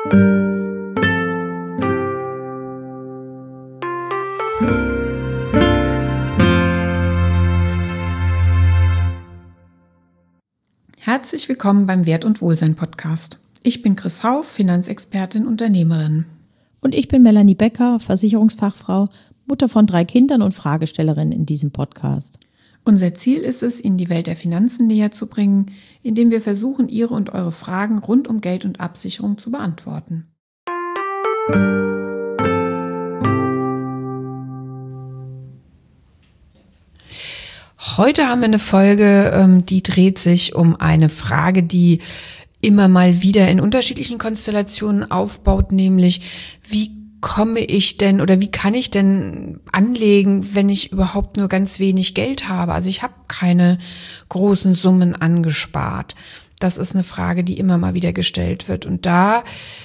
Herzlich willkommen beim Wert- und Wohlsein-Podcast. Ich bin Chris Hauff, Finanzexpertin, Unternehmerin. Und ich bin Melanie Becker, Versicherungsfachfrau, Mutter von 3 Kindern und Fragestellerin in diesem Podcast. Unser Ziel ist es, Ihnen die Welt der Finanzen näher zu bringen, indem wir versuchen, Ihre und eure Fragen rund um Geld und Absicherung zu beantworten. Heute haben wir eine Folge, die dreht sich um eine Frage, die immer mal wieder in unterschiedlichen Konstellationen aufbaut, nämlich wie komme ich denn oder wie kann ich denn anlegen, wenn ich überhaupt nur ganz wenig Geld habe? Also ich habe keine großen Summen angespart. Das ist eine Frage, die immer mal wieder gestellt wird. Und da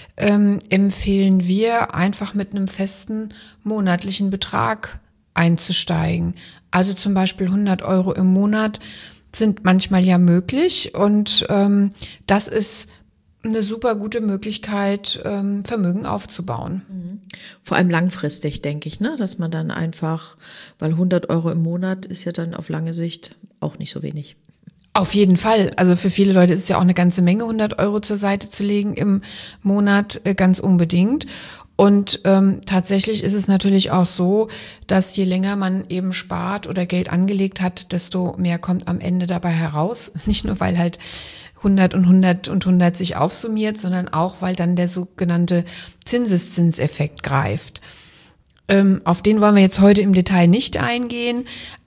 empfehlen wir einfach mit einem festen monatlichen Betrag einzusteigen. Also zum Beispiel 100 Euro im Monat sind manchmal ja möglich und das ist eine super gute Möglichkeit, Vermögen aufzubauen. Vor allem langfristig, denke ich, ne, dass man dann einfach, weil 100 Euro im Monat ist ja dann auf lange Sicht auch nicht so wenig. Auf jeden Fall. Also für viele Leute ist es ja auch eine ganze Menge, 100 Euro zur Seite zu legen im Monat, ganz unbedingt. Und tatsächlich ist es natürlich auch so, dass je länger man eben spart oder Geld angelegt hat, desto mehr kommt am Ende dabei heraus. Nicht nur, weil halt 100 und 100 und 100 sich aufsummiert, sondern auch, weil dann der sogenannte Zinseszinseffekt greift. Auf den wollen wir jetzt heute im Detail nicht eingehen.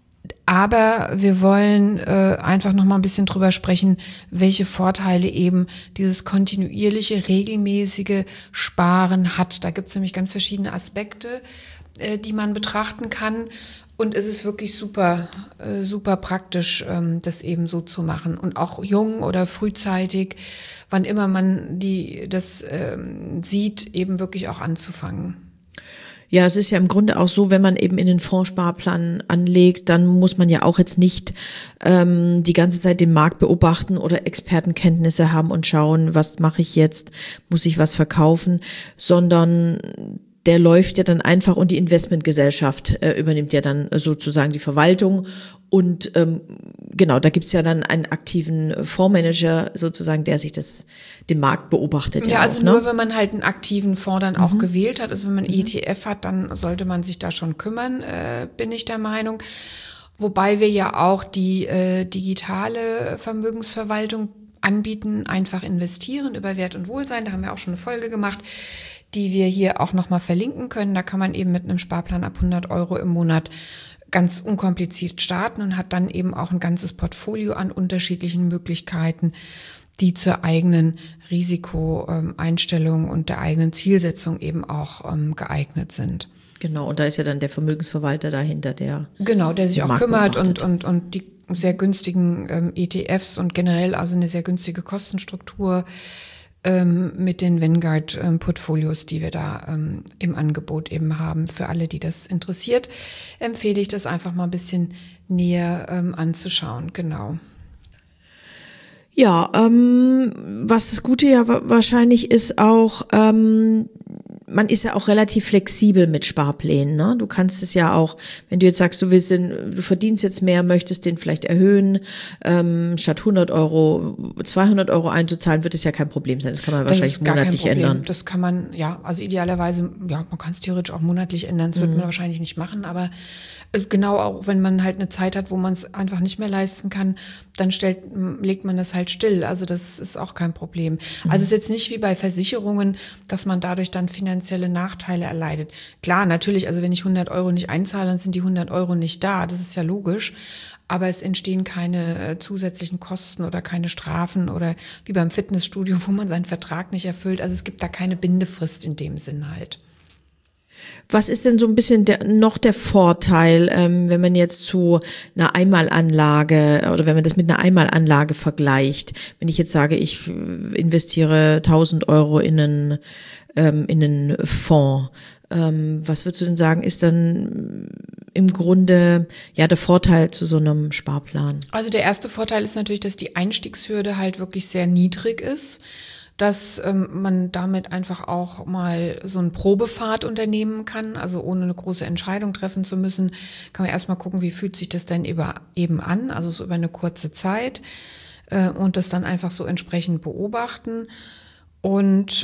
Aber wir wollen einfach noch mal ein bisschen drüber sprechen, welche Vorteile eben dieses kontinuierliche, regelmäßige Sparen hat. Da gibt es nämlich ganz verschiedene Aspekte, die man betrachten kann. Und es ist wirklich super praktisch, das eben so zu machen. Und auch jung oder frühzeitig, wann immer man das sieht, eben wirklich auch anzufangen. Ja, es ist ja im Grunde auch so, wenn man eben in den Fondssparplan anlegt, dann muss man ja auch jetzt nicht die ganze Zeit den Markt beobachten oder Expertenkenntnisse haben und schauen, was mache ich jetzt, muss ich was verkaufen, sondern der läuft ja dann einfach und die Investmentgesellschaft übernimmt ja dann sozusagen die Verwaltung und genau, da gibt's ja dann einen aktiven Fondsmanager sozusagen, der sich den Markt beobachtet. Ja, also auch, nur ne? wenn man halt einen aktiven Fonds dann auch gewählt hat, also wenn man ETF hat, dann sollte man sich da schon kümmern, bin ich der Meinung. Wobei wir ja auch die digitale Vermögensverwaltung anbieten, einfach investieren über Wert und Wohlsein. Da haben wir auch schon eine Folge gemacht, die wir hier auch nochmal verlinken können. Da kann man eben mit einem Sparplan ab 100 Euro im Monat ganz unkompliziert starten und hat dann eben auch ein ganzes Portfolio an unterschiedlichen Möglichkeiten, die zur eigenen Risikoeinstellung und der eigenen Zielsetzung eben auch geeignet sind. Genau, und da ist ja dann der Vermögensverwalter dahinter, der sich auch kümmert und die sehr günstigen ETFs und generell also eine sehr günstige Kostenstruktur mit den Vanguard-Portfolios, die wir da im Angebot eben haben. Für alle, die das interessiert, empfehle ich das einfach mal ein bisschen näher anzuschauen. Genau. Ja, was das Gute ja wahrscheinlich ist auch, man ist ja auch relativ flexibel mit Sparplänen, ne? Du kannst es ja auch, wenn du jetzt sagst, du verdienst jetzt mehr, möchtest den vielleicht erhöhen, statt 100 Euro 200 Euro einzuzahlen, wird es ja kein Problem sein. Das kann man wahrscheinlich monatlich ändern. Das kann man, ja, also idealerweise, ja, man kann es theoretisch auch monatlich ändern. Das wird man wahrscheinlich nicht machen, aber genau auch, wenn man halt eine Zeit hat, wo man es einfach nicht mehr leisten kann, dann legt man das halt still. Also das ist auch kein Problem. Also es ist jetzt nicht wie bei Versicherungen, dass man dadurch dann finanzielle Nachteile erleidet. Klar, natürlich, also wenn ich 100 Euro nicht einzahle, dann sind die 100 Euro nicht da. Das ist ja logisch. Aber es entstehen keine zusätzlichen Kosten oder keine Strafen oder wie beim Fitnessstudio, wo man seinen Vertrag nicht erfüllt. Also es gibt da keine Bindefrist in dem Sinn halt. Was ist denn so ein bisschen noch der Vorteil, wenn man jetzt zu einer Einmalanlage oder wenn man das mit einer Einmalanlage vergleicht? Wenn ich jetzt sage, ich investiere 1.000 Euro in einen Fonds, was würdest du denn sagen, ist dann im Grunde ja der Vorteil zu so einem Sparplan? Also der erste Vorteil ist natürlich, dass die Einstiegshürde halt wirklich sehr niedrig ist. dass man damit einfach auch mal so eine Probefahrt unternehmen kann, also ohne eine große Entscheidung treffen zu müssen, kann man erstmal gucken, wie fühlt sich das denn eben an, also so über eine kurze Zeit und das dann einfach so entsprechend beobachten. Und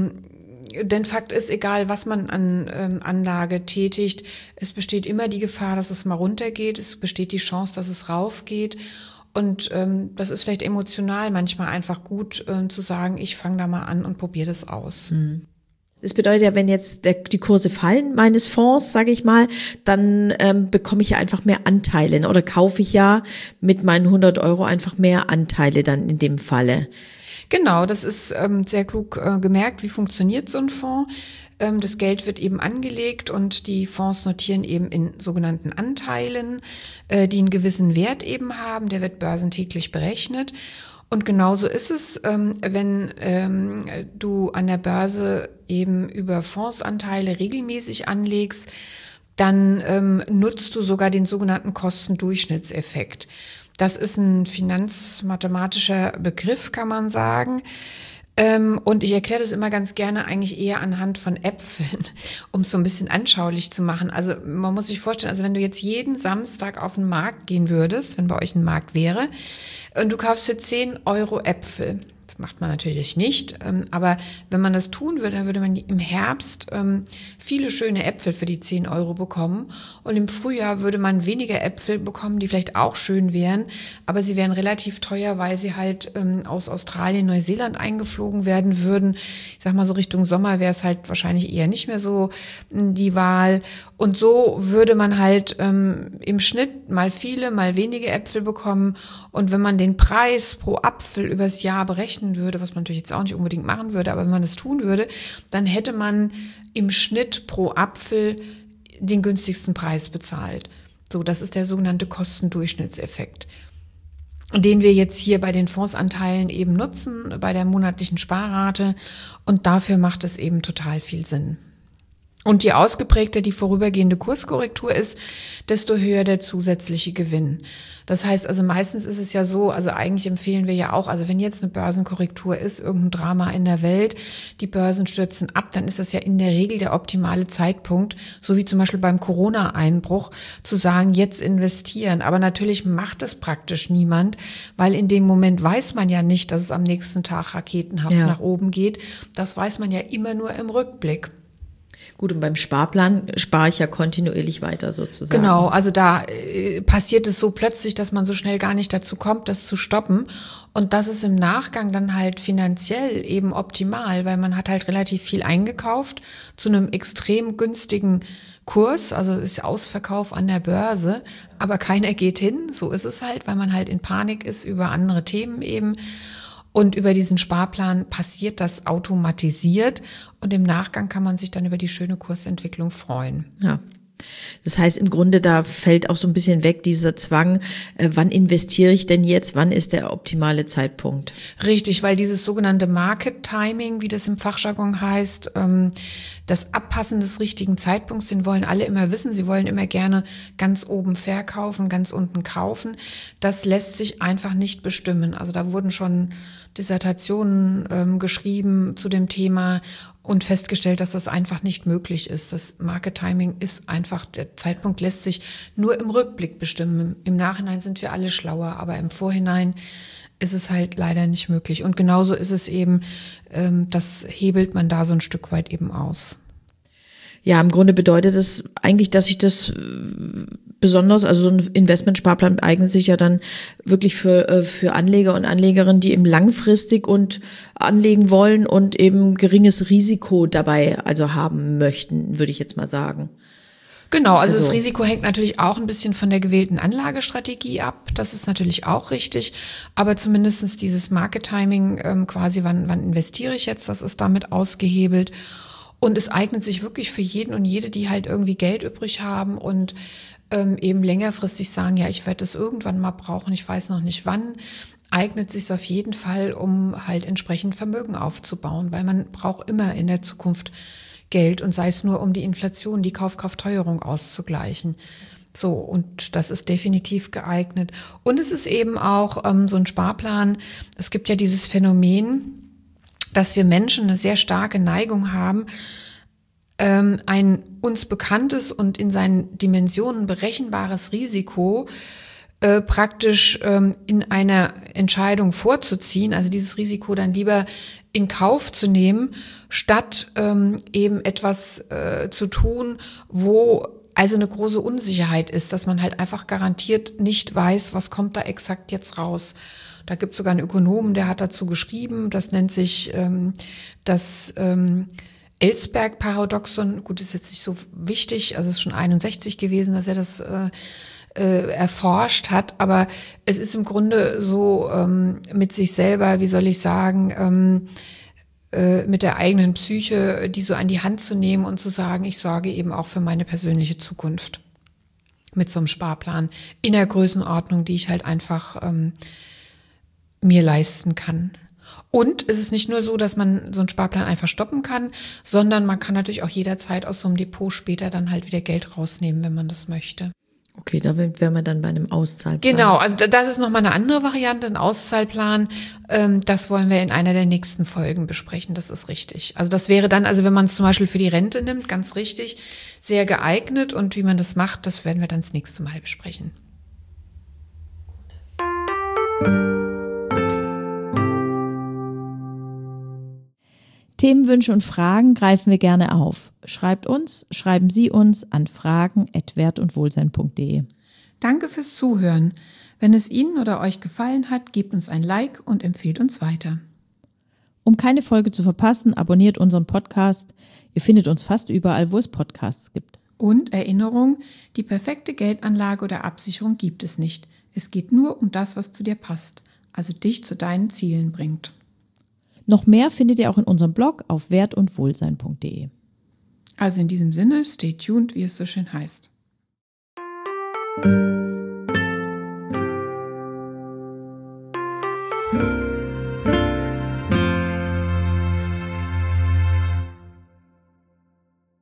denn Fakt ist, egal was man an Anlage tätigt, es besteht immer die Gefahr, dass es mal runtergeht, es besteht die Chance, dass es raufgeht. Und das ist vielleicht emotional manchmal einfach gut zu sagen, ich fange da mal an und probiere das aus. Das bedeutet ja, wenn jetzt die Kurse fallen meines Fonds, sage ich mal, dann bekomme ich ja einfach mehr Anteile oder kaufe ich ja mit meinen 100 Euro einfach mehr Anteile dann in dem Falle. Genau, das ist sehr klug gemerkt. Wie funktioniert so ein Fonds? Das Geld wird eben angelegt und die Fonds notieren eben in sogenannten Anteilen, die einen gewissen Wert eben haben. Der wird börsentäglich berechnet. Und genauso ist es, wenn du an der Börse eben über Fondsanteile regelmäßig anlegst, dann nutzt du sogar den sogenannten Kostendurchschnittseffekt. Das ist ein finanzmathematischer Begriff, kann man sagen. Und ich erkläre das immer ganz gerne eigentlich eher anhand von Äpfeln, um es so ein bisschen anschaulich zu machen. Also man muss sich vorstellen, also wenn du jetzt jeden Samstag auf den Markt gehen würdest, wenn bei euch ein Markt wäre, und du kaufst für 10 Euro Äpfel. Das macht man natürlich nicht, aber wenn man das tun würde, dann würde man im Herbst viele schöne Äpfel für die 10 Euro bekommen und im Frühjahr würde man weniger Äpfel bekommen, die vielleicht auch schön wären, aber sie wären relativ teuer, weil sie halt aus Australien, Neuseeland eingeflogen werden würden. Ich sag mal so Richtung Sommer wäre es halt wahrscheinlich eher nicht mehr so die Wahl und so würde man halt im Schnitt mal viele, mal wenige Äpfel bekommen und wenn man den Preis pro Apfel übers Jahr berechnen würde, was man natürlich jetzt auch nicht unbedingt machen würde, aber wenn man das tun würde, dann hätte man im Schnitt pro Apfel den günstigsten Preis bezahlt. So, das ist der sogenannte Kostendurchschnittseffekt, den wir jetzt hier bei den Fondsanteilen eben nutzen, bei der monatlichen Sparrate und dafür macht es eben total viel Sinn. Und je ausgeprägter die vorübergehende Kurskorrektur ist, desto höher der zusätzliche Gewinn. Das heißt also meistens ist es ja so, also eigentlich empfehlen wir ja auch, also wenn jetzt eine Börsenkorrektur ist, irgendein Drama in der Welt, die Börsen stürzen ab, dann ist das ja in der Regel der optimale Zeitpunkt, so wie zum Beispiel beim Corona-Einbruch, zu sagen, jetzt investieren. Aber natürlich macht das praktisch niemand, weil in dem Moment weiß man ja nicht, dass es am nächsten Tag raketenhaft nach oben geht. Das weiß man ja immer nur im Rückblick. Gut, und beim Sparplan spare ich ja kontinuierlich weiter sozusagen. Genau, also da passiert es so plötzlich, dass man so schnell gar nicht dazu kommt, das zu stoppen. Und das ist im Nachgang dann halt finanziell eben optimal, weil man hat halt relativ viel eingekauft zu einem extrem günstigen Kurs, also ist Ausverkauf an der Börse, aber keiner geht hin. So ist es halt, weil man halt in Panik ist über andere Themen eben. Und über diesen Sparplan passiert das automatisiert und im Nachgang kann man sich dann über die schöne Kursentwicklung freuen. Ja. Das heißt, im Grunde, da fällt auch so ein bisschen weg dieser Zwang, wann investiere ich denn jetzt, wann ist der optimale Zeitpunkt? Richtig, weil dieses sogenannte Market Timing, wie das im Fachjargon heißt, das Abpassen des richtigen Zeitpunkts, den wollen alle immer wissen. Sie wollen immer gerne ganz oben verkaufen, ganz unten kaufen. Das lässt sich einfach nicht bestimmen. Also da wurden schon Dissertationen geschrieben zu dem Thema und festgestellt, dass das einfach nicht möglich ist. Das Market Timing ist einfach, der Zeitpunkt lässt sich nur im Rückblick bestimmen. Im Nachhinein sind wir alle schlauer, aber im Vorhinein ist es halt leider nicht möglich. Und genauso ist es eben, das hebelt man da so ein Stück weit eben aus. Ja, im Grunde bedeutet es eigentlich, dass ich das besonders, also so ein Investmentsparplan eignet sich ja dann wirklich für Anleger und Anlegerinnen, die eben langfristig und anlegen wollen und eben geringes Risiko dabei also haben möchten, würde ich jetzt mal sagen. Genau, also das Risiko hängt natürlich auch ein bisschen von der gewählten Anlagestrategie ab. Das ist natürlich auch richtig. Aber zumindestens dieses Market Timing, quasi wann investiere ich jetzt, das ist damit ausgehebelt. Und es eignet sich wirklich für jeden und jede, die halt irgendwie Geld übrig haben und eben längerfristig sagen, ja, ich werde das irgendwann mal brauchen, ich weiß noch nicht wann, eignet sich auf jeden Fall, um halt entsprechend Vermögen aufzubauen, weil man braucht immer in der Zukunft Geld und sei es nur, um die Inflation, die Kaufkraftteuerung auszugleichen. So, und das ist definitiv geeignet. Und es ist eben auch so ein Sparplan. Es gibt ja dieses Phänomen, dass wir Menschen eine sehr starke Neigung haben, ein uns bekanntes und in seinen Dimensionen berechenbares Risiko praktisch in einer Entscheidung vorzuziehen, also dieses Risiko dann lieber in Kauf zu nehmen, statt eben etwas zu tun, wo also eine große Unsicherheit ist, dass man halt einfach garantiert nicht weiß, was kommt da exakt jetzt raus. Da gibt es sogar einen Ökonomen, der hat dazu geschrieben, das nennt sich das Ellsberg-Paradoxon. Gut, ist jetzt nicht so wichtig, also es ist schon 61 gewesen, dass er das erforscht hat, aber es ist im Grunde so mit sich selber, wie soll ich sagen, mit der eigenen Psyche, die so an die Hand zu nehmen und zu sagen, ich sorge eben auch für meine persönliche Zukunft mit so einem Sparplan in der Größenordnung, die ich halt einfach mir leisten kann. Und es ist nicht nur so, dass man so einen Sparplan einfach stoppen kann, sondern man kann natürlich auch jederzeit aus so einem Depot später dann halt wieder Geld rausnehmen, wenn man das möchte. Okay, da wären wir dann bei einem Auszahlplan. Genau, also das ist nochmal eine andere Variante, ein Auszahlplan. Das wollen wir in einer der nächsten Folgen besprechen, das ist richtig. Also das wäre dann, also wenn man es zum Beispiel für die Rente nimmt, ganz richtig, sehr geeignet. Und wie man das macht, das werden wir dann das nächste Mal besprechen. Themenwünsche und Fragen greifen wir gerne auf. Schreiben Sie uns an fragen@wertundwohlsein.de. Danke fürs Zuhören. Wenn es Ihnen oder euch gefallen hat, gebt uns ein Like und empfehlt uns weiter. Um keine Folge zu verpassen, abonniert unseren Podcast. Ihr findet uns fast überall, wo es Podcasts gibt. Und Erinnerung, die perfekte Geldanlage oder Absicherung gibt es nicht. Es geht nur um das, was zu dir passt, also dich zu deinen Zielen bringt. Noch mehr findet ihr auch in unserem Blog auf wertundwohlsein.de. Also in diesem Sinne, stay tuned, wie es so schön heißt.